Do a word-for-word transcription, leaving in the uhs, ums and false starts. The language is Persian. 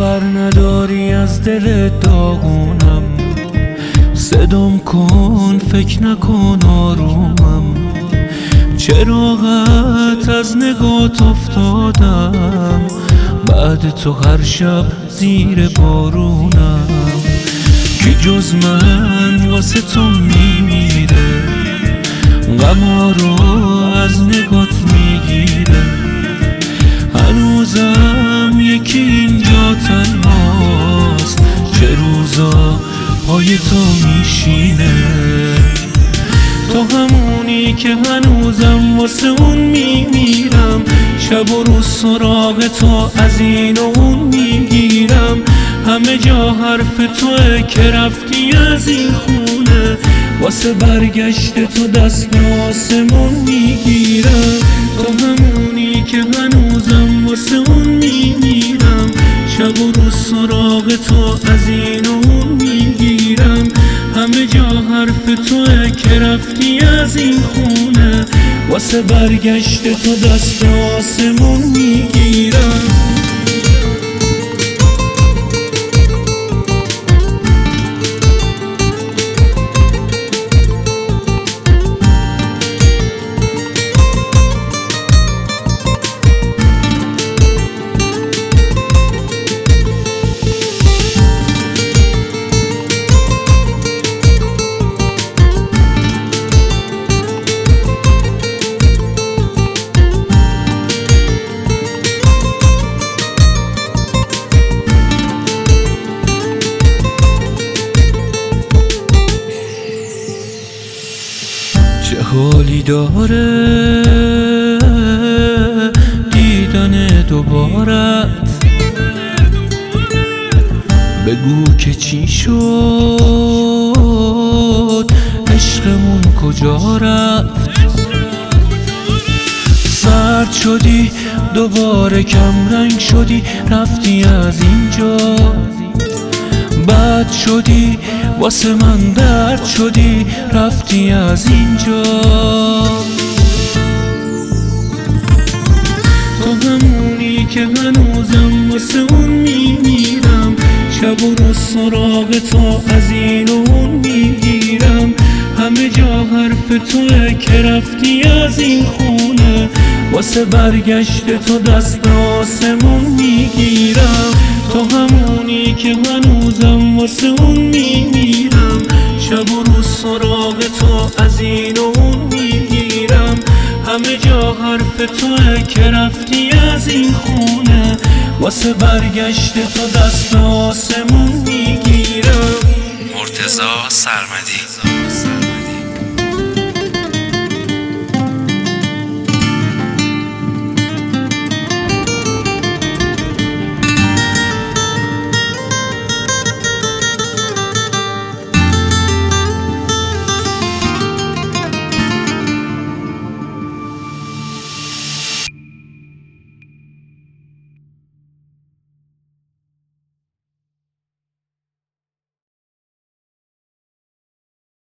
خبر نداری از دل داغونم، صدام کن فکر نکن آرومم، چرا قط از نگات افتادم، بعد تو هر شب زیر بارونم، کی جز من واسه تو میمیره، غما رو از نگات میگیره، هنوزم یکی اینجا تنهاست، چه روزا پای تو میشینه، تو همونی که هنوزم واسه اون میمیرم، شب و روز سراغ تو از این و اون میگیرم، همه جا حرف توه که رفتی از این خونه، واسه برگشت تو دست به آسمون میگیرم، تو همونی که هنوزم واسه اون میمیرم، شب و روز سراغ تو از این و اون میگیرم، همه جا حرف توه که رفتی از این خونه، واسه برگشت تو دست به آسمون میگیرم. چه حالی داره دیدن دوبارت، بگو که چی شد عشقمون کجا رفت، سرد شدی دوباره کم رنگ شدی رفتی از اینجا، بد شدی واسه من درد شدی رفتی از اینجا، تو همونی که هنوزم واسه اون میمیرم، شب و روز سراغ تو از این و اون میگیرم، همه جا حرف توه که رفتی از این خونه، واسه برگشت تو دست به آسمون میگیرم، تو همونی که هنوزم واسه اون میمیرم، شب و روز سراغ تو از این و اون میگیرم، همه جا حرف توه که رفتی از این خونه، واسه برگشت تو دست به آسمون میگیرم. مرتضی سرمدی.